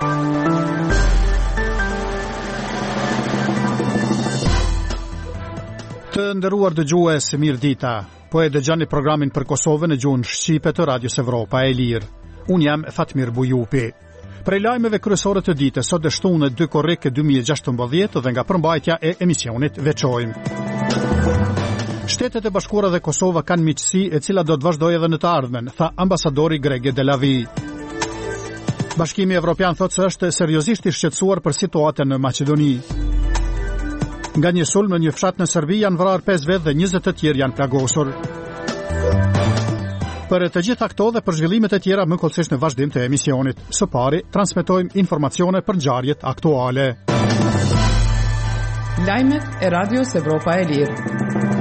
Të nderuar dëgjues, mirë dita. Po e dëgjoni programin për Kosovën në gjuhën shqipe të Radios Evropa e Lirë. Unë jam Fatmir Bujupi. Prej lajmeve kryesore të ditës, sot është shtunë 2 korrik 2016 dhe nga përmbajtja e emisionit veçojmë. Shtetet e Bashkuara dhe Kosova kanë miqësi e cila do të vazhdojë edhe në të ardhmen, tha ambasadori Grege Delavi. Bashkimi Evropian thotë se është seriozisht i shqetësuar për situatën në Maqedoni. Nga një sulm në një fshat në Serbi janë vrarë 5 vetë dhe 20 të tjerë janë plagosur. Për të gjitha këto dhe për zhvillimet e tjera më kollësisht në vazhdim të emisionit. Së pari, transmetojmë informacione për ngjarjet aktuale. Lajmet e Radios Evropa e Lirë.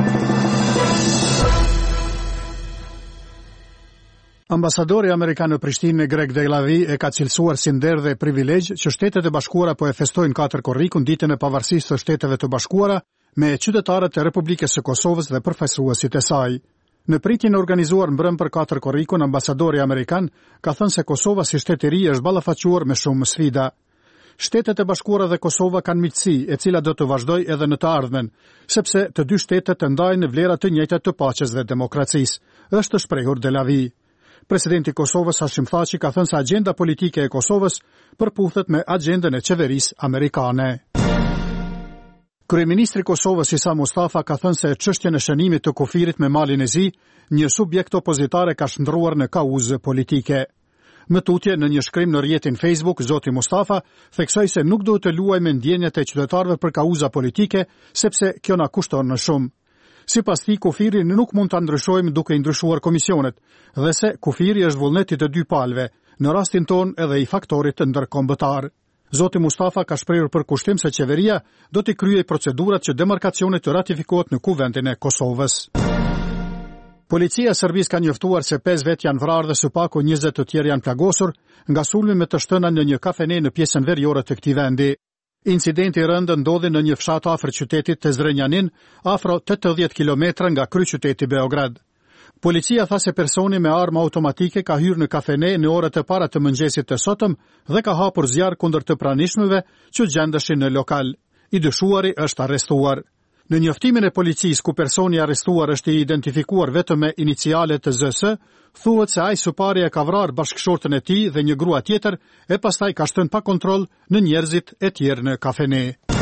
Ambasadori Amerikan në Prishtinë Greg Delavi e ka cilësuar si nder dhe privilegj që Shtetet e Bashkuara po e festojnë 4 korrikun, ditën e pavarësisë së Shteteve të Bashkuara, me qytetarët e Republikës së Kosovës dhe përfaqësuesit e saj. Në pritjen e organizuar mbrëm për 4 korrikun, ambasadori amerikan ka thënë se Kosova si shtet i ri është ballafaqur me shumë sfida. Shtetet e Bashkuara dhe Kosova kanë miqësi, e cila do të vazhdojë edhe në të ardhmen, sepse të dy shtetet ndajnë vlera të njëjta të paqes dhe demokracisë, është shprehur Delavi. Presidenti i Kosovës Hashim Thaçi ka thënë se agenda politike e Kosovës përputhet me agendën e qeverisë amerikane. Kryeministri i Kosovës Isa Mustafa ka thënë se çështjen e shënimit të kufirit me malin e zi, një subjekt opozitar ka shndruar në kauzë politike. Më tutje në një shkrim në rrjetin Facebook, zoti Mustafa theksoi se nuk duhet të luajmë ndjenjat e qytetarëve për kauza politike, sepse kjo na kushton në shumë. Sipas tij, kufiri nuk mund ta ndryshojmë duke i ndryshuar komisionet, dhe se kufiri është vullneti të dy palëve, në rastin ton edhe i faktorit të ndërkombëtar. Zoti Mustafa ka shprehur për kushtim se qeveria do të kryejë procedurat që demarkacioni të ratifikohet në kuvendin e Kosovës. Policia e Serbisë ka njoftuar se 5 vetë janë vrarë dhe së paku 20 të tjerë janë plagosur nga sulmi me të shtëna në një kafene në pjesën veriore të këtij vendi. Incidenti i rëndë ndodhi në një fshat afër qytetit të Zrenjanin, afro 80 kilometra nga kryeqyteti Beograd. Policia tha se personi me armë automatike ka hyrë në kafene në orët e para të mëngjesit të sotëm dhe ka hapur zjarr kundër të pranishmëve që gjendeshin në lokal. I dyshuari është arrestuar. Në njoftimin e policisë ku personi arrestuar është i identifikuar vetëm me inicialet të ZS, thuhet se ai së pari e ka vrarë bashkëshortën e tij dhe një grua tjetër e pastaj ka shtënë pa kontroll në njerëzit e tjerë në kafene.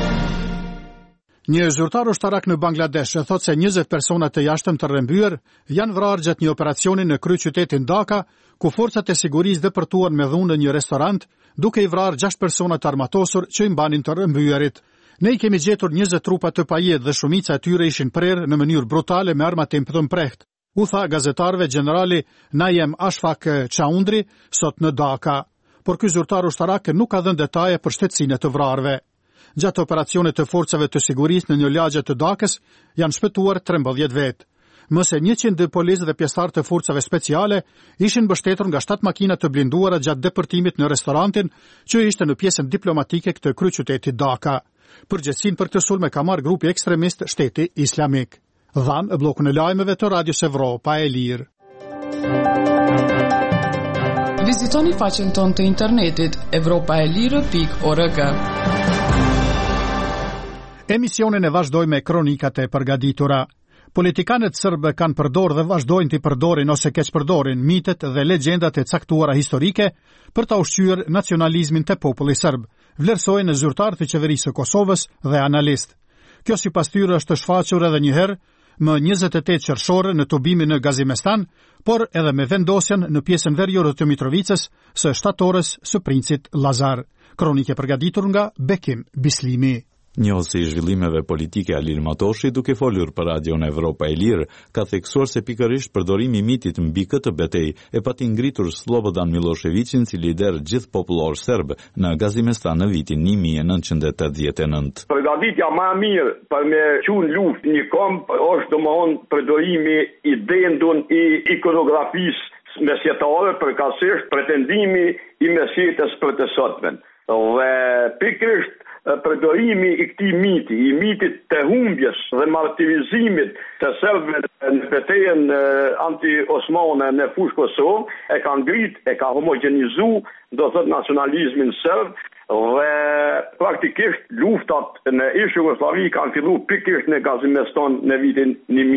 Një zyrtar ushtarak në Bangladesh thotë se 20 persona të jashtëm të rrëmbyer janë vrarë gjatë një operacioni në kryeqytetin Dhaka, ku forcat e sigurisë depërtuan me dhunë në një restorant, duke i vrarë 6 persona të armatosur që i mbanin të rrëmbyerit. Ne i kemi gjetur 20 trupa të pajet dhe shumica e tyre ishin prerë në mënyrë brutale me arma të mprehtë, u tha gazetarëve generali Najem Ashfaq Chaundri sot në Dhaka. Por ky zyrtar ushtarak nuk ka dhënë detaje për shtetësinë e të vrarëve. Gjatë operacionit të forcave të sigurisë në një lagje të Dhakës janë shpëtuar 13 vetë. Më se 100 policë dhe pjesëtar të forcave speciale ishin mbështetur nga 7 makina të blinduara gjatë depërtimit në restorantin që ishte në pjesën diplomatike këtë kryeqytetit Dhaka. Përgjegjësinë për këtë sulm ka marrë grupi ekstremist Shteti Islamik. Dham e bllokun e lajmeve të Radios Evropa e Lirë. Vizitoni faqen tonë të internetit evropaelire.org. Emisionin e vazhdoj me kronikat e përgatitura. Politikanët serbë kanë përdorur dhe vazhdojnë të përdorin ose keq përdorin mitet dhe legjendat e caktuara historike për ta ushqyer nacionalizmin te populli serb, vlerësojnë zyrtarët e qeverisë së Kosovës dhe analistë. Kjo sipas tyre është shfaqur edhe një herë më 28 qershor në tubimin në Gazimestan, por edhe me vendosjen në pjesën veriore të Mitrovicës së shtatorës së princit Lazar. Kronike përgatitur nga Bekim Bislimi. Njohësi i zhvillimeve politike Alir Matoshi, duke folur për Radion Evropa e Lirë, ka theksuar se pikërisht përdorimi i mitit mbi këtë betejë e pati ngritur Slobodan Miloševićin si lider gjithë popullor serb në Gazimestan në vitin 1989. Përgatitja më e mirë për me qenë luftë një komp është domthon përdorimi i dendun i ikonografisë mesjetare, përkatësisht pretendimi i mesjetës për të sotmen. Dhe pikërisht përdorimi i këtij miti, i mitit të humbjes dhe martirizimit të serbëve në betejën anti-osmane në fushë Kosovë, e ka ngrit, e ka homogenizu, do thot nacionalizmin serb, dhe praktikisht luftat në ish Jugosllavi kanë filluar pikërisht në Gazimestan në vitin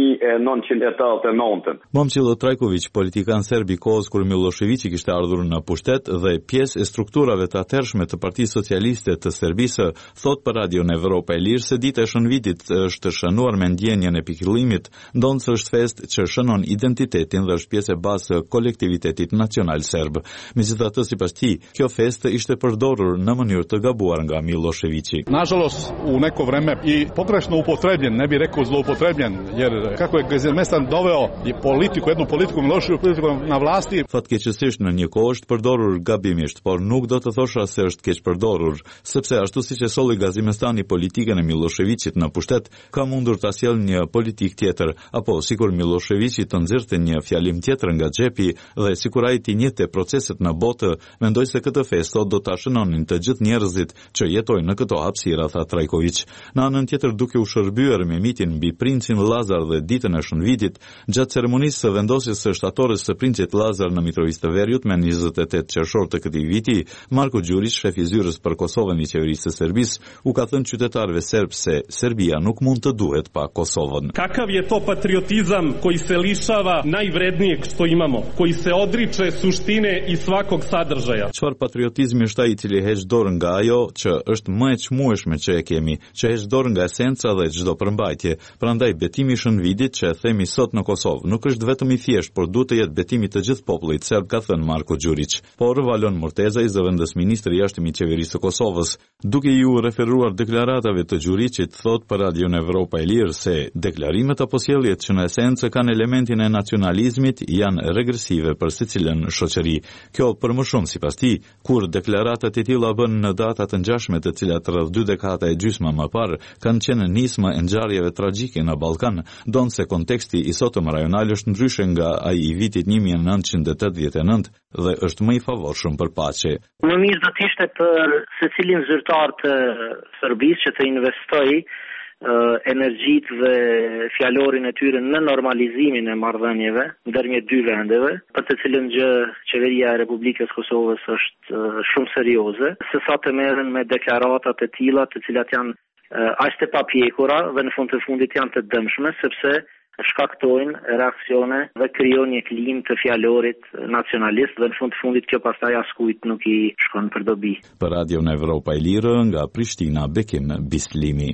1989. Momčilo Trajković, politikan serb i kohës kur Miloševići kishte ardhur në pushtet dhe pjesë e strukturave të atëhershme të Partisë Socialiste të Serbisë, thot për Radion Evropa e Lirë se dita e Shënvitit është shënuar me ndjenjën e pikëllimit, ndonë se është fest që shënon identitetin dhe është pjesë e bazë së kolektivitetit nacional serb. Međutim, sipas tij, kjo festë ishte përdorur në mënyrë të gabuar nga Miloševići. Nažalost, u neko vreme i pogrešno upotrebljen, ne bih rekao zloupotrebljen, jer kako je Gazimestan doveo i jednu politiku Miloševića politiku na vlasti. Fatkeqësisht në një kohë është përdorur gabimisht, por nuk do të thosha se është keq përdorur, sepse ashtu siç e solli Gazimestani politikën e Miloševićit në pushtet, ka mundur ta sjellë një politik tjetër, apo sikur Miloševići të nxirrte një fjalim tjetër nga xhepi dhe sikur ai të njëjtë proceset në botë, mendoj se këtë festë do ta shënonin të gjithë njerëzit që jetojnë në këto hapësira, tha Trajković. Në anën tjetër, duke u shërbyer me mitin mbi princin Lazar dhe ditën e Shënvitit, gjatë ceremonisë së vendosjes së shtatores së princit Lazar në Mitrovica të Veriut me 28 qershor të këtij viti, Marko Đurić, shef i zyrës për Kosovën i qeverisë së Serbisë, u ka thënë qytetarëve serb se Serbia nuk mund të duhet pa Kosovën. Kakav je to patriotizam koji se lišava najvrednijeg što imamo, koji se odriče suštine i svakog sadržaja? Çfarë patriotizmi është ai i cili heq dorë nga ajo që është më e çmueshme që e kemi, që heq dorë nga esenca dhe çdo përmbajtje. Prandaj betimi i Shënvitit që e themi sot në Kosovë nuk është vetëm i thjeshtë, por duhet të jetë betimi të gjithë popullit serb, ka thënë Marko Đurić. Por Valon Morteza, i zëvendës ministri i jashtëm i qeverisë së Kosovës, duke ju referuar deklaratave të Đurićit, thot për Radion Evropa e Lirë se deklarimet apo sjelljet që në esencë kanë elementin e nacionalizmit janë regresive për secilën shoqëri. Kjo për më shumë sipas tij, kur deklaratat e tilla bën në data të ngjashme të cilat rreth 2 dekada e gjysmë më parë kanë qenë nismë e ngjarjeve tragjike në Ballkan, donse konteksti i sotëm rajonal është ndryshe nga ai i vitit 1989 dhe është më i favorshëm për paqe. Më mirë do të ishte për secilin zyrtar të Serbisë që të investojë energjitë dhe fjalorin e tyre në normalizimin e marrëdhënieve ndërmjet dy vendeve, për të cilën gjë qeveria e Republikës Kosovës është shumë serioze, se sa të merren me deklaratat e tilla të cilat janë aq të papjekura dhe në fund të fundit janë të dëmshme, sepse shkaktojnë reaksione dhe krijojnë një klimë të fjalorit nacionalist dhe në fund të fundit kjo pastaj askujt nuk i shkon për dobi. Për Radion Evropa e Lirë nga Prishtina, Bekim Bislimi.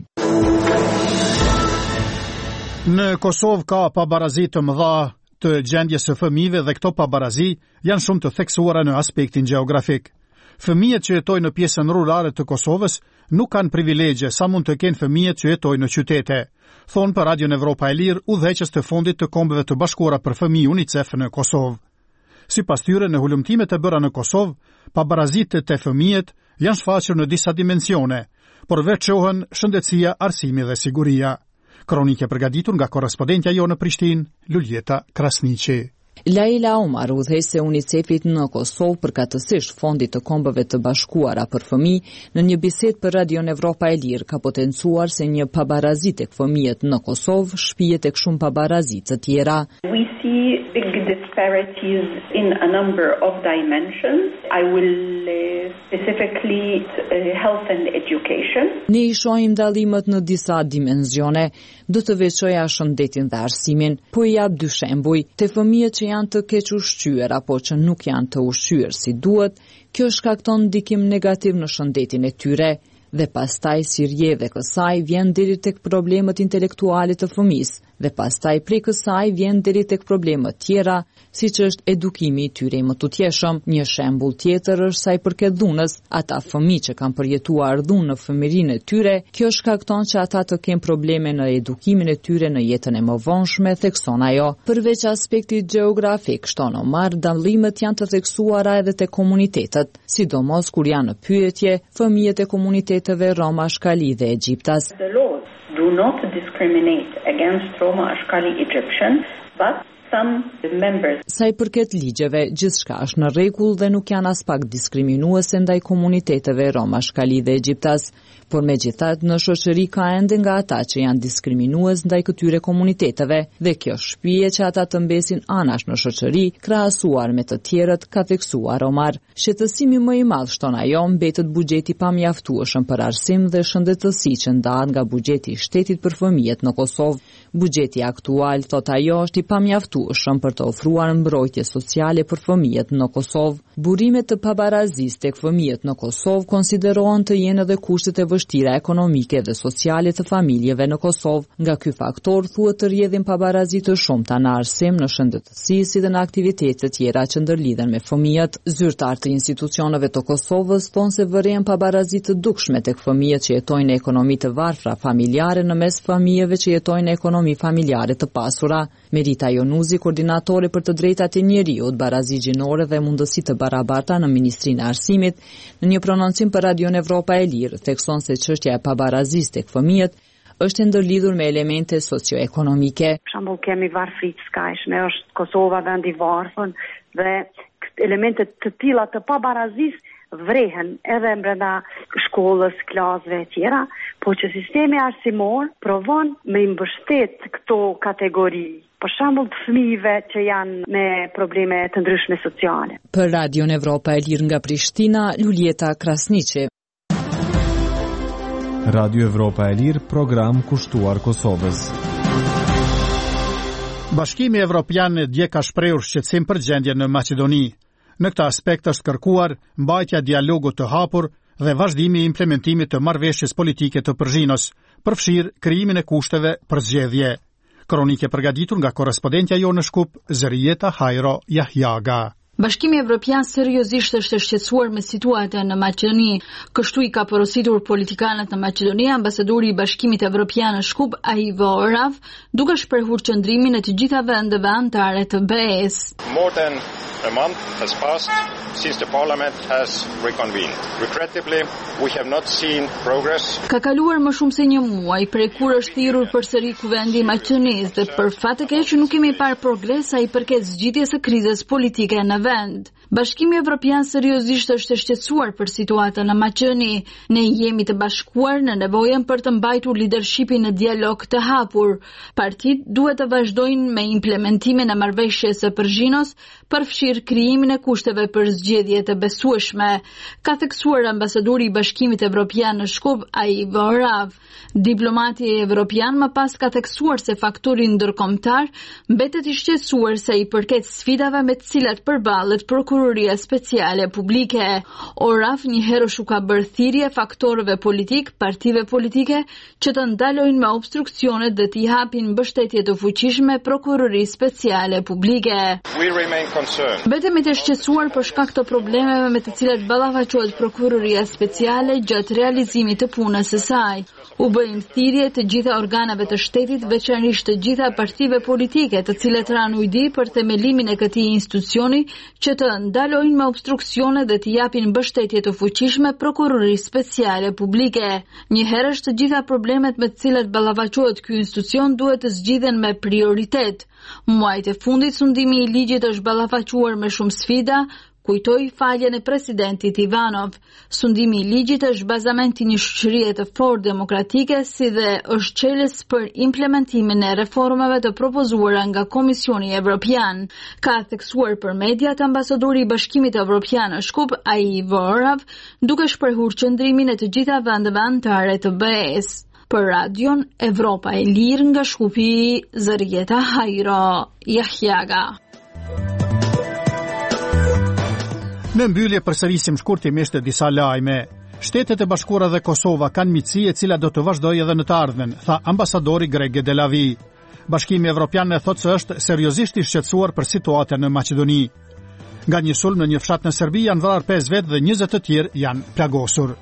Në Kosovë ka pabarazi të mëdha të gjendjes së fëmijëve dhe këto pabarazi janë shumë të theksuara në aspektin gjeografik. Fëmijët që jetojnë në pjesën rurale të Kosovës nuk kanë privilegje sa mund të kenë fëmijët që jetojnë në qytete, thonë për Radion Evropa e Lirë udhëheqës të fondit të Kombeve të Bashkuara për Fëmijë UNICEF në Kosovë. Sipas tyre, në hulumtimet e bëra në Kosovë, pabarazitë të fëmijët janë shfaqur në disa dimensione, por veçohen shëndetësia, arsimi dhe siguria. Kronike përgatitur nga korrespondentja jo në Prishtinë, Luljeta Krasniqi. Laila Omar, udhëheqëse e UNICEF-it në Kosovë përkatësisht Fondit të Kombeve të Bashkuara për Fëmijë, në një bisedë për Radion Evropa e Lirë ka potencuar se një pabarazi tek fëmijët në Kosovë shpihet tek shumë pabarazi të tjera. We see big disparities in a number of dimensions. I will specifically health and education. Ne i shohim dallimet në disa dimensione. Do të veçoja shëndetin dhe arsimin, po i jap dy shembuj. Te fëmijët që janë të keq ushqyer apo që nuk janë të ushqyer si duhet, kjo shkakton ndikim negativ në shëndetin e tyre. Dhe pastaj si rrjedhë kësaj vjen deri tek problemet intelektuale të fëmisë, dhe pastaj prej kësaj vjen deri tek problemet tjera, siç është edukimi i tyre më tutjeshëm. Një shembull tjetër është sa i përket dhunës, ata fëmijë që kanë përjetuar dhunë në fëmijërinë e tyre, kjo shkakton që ata të kenë probleme në edukimin e tyre në jetën e mëvonshme, thekson ajo. Përveç aspektit gjeografik, shton Omar, dallimet janë të theksuara edhe te komunitetet, sidomos kur janë në pyetje fëmijët e komuniteteve Roma, Ashkali dhe Egjiptas. The laws do not discriminate against Roma, Ashkali, Egyptian, but some members. Sa I përket ligjeve, gjithçka është në rregull dhe nuk janë as pak diskriminuese ndaj komuniteteve roma, shkali dhe egjiptas, por megjithatë në shoqëri ka ende nga ata që janë diskriminues ndaj këtyre komuniteteve dhe kjo shpije që ata të mbesin anash në shoqëri krahasuar me të tjerët, ka theksuar Omar. Shqetësimi më I madh shton ajo mbetet buxheti pamjaftueshëm për arsim dhe shëndetësi që ndahet nga buxheti I shtetit për fëmijët në Kosovë. Buxheti aktual, thot ajo, është I pamjaftueshëm për të ofruar mbrojtje sociale për fëmijët në Kosovë. Burimet të pabarazisë tek fëmijët në Kosovë konsiderohen të jenë edhe kushtet e vështira ekonomike dhe sociale të familjeve në Kosovë. Nga ky faktor thuhet të rrjedhin pabarazi të shumta në arsim, në shëndetësi si dhe në aktivitete të tjera që ndërlidhen me fëmijët. Zyrtar të institucioneve të Kosovës thonë se vërejnë pabarazi të dukshme tek fëmijët që jetojnë në ekonomi të varfra familjare në mes fëmijëve që jetojnë në ekonomi familjare të pasura. Merita Jonuzi, koordinatore për të drejtat e njeriut, barazi gjinore dhe mundësi të barabarta në Ministrinë e Arsimit, në një prononcim për Radion Evropa e Lirë, thekson se çështja e pabarazisë tek fëmijët është ndërlidhur me elemente socioekonomike. Për shembull kemi varfëri të skajshme, është Kosova vend I varfër dhe elemente të tilla të pabarazisë vrehen edhe brenda shkollës, klasëve e tjera, po që sistemi arsimor provon me I mbështet këto kategori. Për shembull të fëmijëve që janë me probleme të ndryshme sociale. Për Radion Evropa e Lirë nga Prishtina, Luljeta Krasniqi. Radio Evropa e Lirë, program kushtuar Kosovës. Bashkimi Evropian dje ka shprehur shqetësim për gjendjen në Maqedoni. Në këtë aspekt është kërkuar mbajtja dialogut të hapur dhe vazhdimi I implementimit të marrëveshjes politike të Prizrenës, përfshirë krijimin e kushteve për zgjedhje. Kronike përgatitur nga korrespondentja jonë në Shkup, Zërieta Hajro Jahjaga. Bashkimi Evropian seriozisht është shqetësuar me situatën në Maqedoni. Kështu I ka porositur politikanët në Maqedoni ambasadori I Bashkimit Evropian në Shkup, Aivo Orav, duke shprehur qëndrimin e të gjitha vendeve anëtare të BE-s. More than a month has passed since the parliament has reconvened. Regrettably, we have not seen progress. Ka kaluar më shumë se një muaj prej kur është thirrur përsëri kuvendi I Maqedonisë dhe për fat të keq nuk kemi parë progres sa I përket zgjidhjes së krizës politike në vend. Bashkimi Evropian seriozisht është shqetësuar për situatën në Maqedoni. Ne jemi të bashkuar në nevojën për të mbajtur leadershipin në dialog të hapur. Partitë duhet të vazhdojnë me implementimin e marrëveshjes së Prizrenës, përfshirë krijimin e kushteve për zgjedhje të besueshme, ka theksuar ambasadori I Bashkimit Evropian në Shkup, Aivo Orav. Diplomati evropian më pas ka theksuar se faktori ndërkombëtar mbetet I shqetësuar sa I përket sfidave me të cilat përballet Prokuroria Speciale Publike. Orav njëherë u ka bërë thirrje faktorëve politik, partive politike që të ndalojnë me obstruksionet dhe të japin mbështetje të fuqishme Prokurorisë Speciale Publike. Mbetemi të shqetësuar për shkak të problemeve me të cilat ballafaqohet Prokuroria Speciale gjatë realizimit të punës së saj. U bëjmë thirrje të gjitha organeve të shtetit, veçanërisht të gjitha partive politike, të cilat ranë ujdi për themelimin e këtij institucioni, që të ndalojnë me obstruksione dhe të japin mbështetje të fuqishme Prokurorisë Speciale Publike. Njëherësh të gjitha problemet me të cilat ballafaqohet ky institucion duhet të zgjidhen me prioritet. Muajt e fundit sundimi I ligjit është ballafaquar me shumë sfida, kujtoi faljen e presidentit Ivanov. Sundimi I ligjit është bazament I një shoqërie të fortë demokratike, si dhe është çelës për implementimin e reformave të propozuara nga Komisioni Evropian. Ka theksuar për mediat ambasadori I Bashkimit Evropian në Shkup, Aivo Orav, duke shprehur qëndrimin e të gjitha vendeve anëtare të BE-s. Për Radion Evropa e Lirë nga Shkupi, Zërieta Hajro Jahjaga. Në mbyllje përsërisim shkurtimisht disa lajme. Shtetet e Bashkuara dhe Kosova kanë miqësi e cila do të vazhdojë edhe në të ardhmen, tha ambasadori Greg Delavi. Bashkimi Evropian e thotë se është seriozisht I shqetësuar për situatën në Maqedoni. Nga një sulm në një fshat në Serbi janë vrarë 5 vetë dhe 20 të tjerë janë plagosur.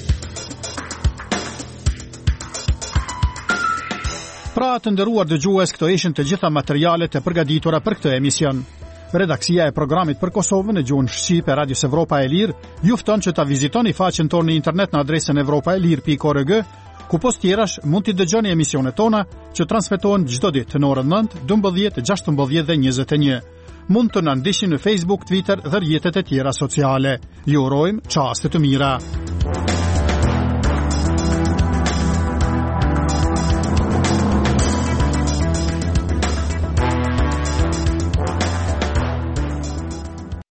Pra të nderuar dëgjues, këto ishin të gjitha materialet e përgatitura për këtë emision. Redaksia e programit për Kosovën në gjuhën shqipe Radios Evropa e Lirë ju fton që ta vizitoni faqen tonë në internet në adresën evropaelir.org Ku post tjerash mund t'i dëgjoni emisionet tona që transmetohen çdo ditë në orën 9, 12, 16 dhe 21. Mund të na ndiqni në Facebook, Twitter dhe rrjetet e tjera sociale. Ju urojmë çaste të mira.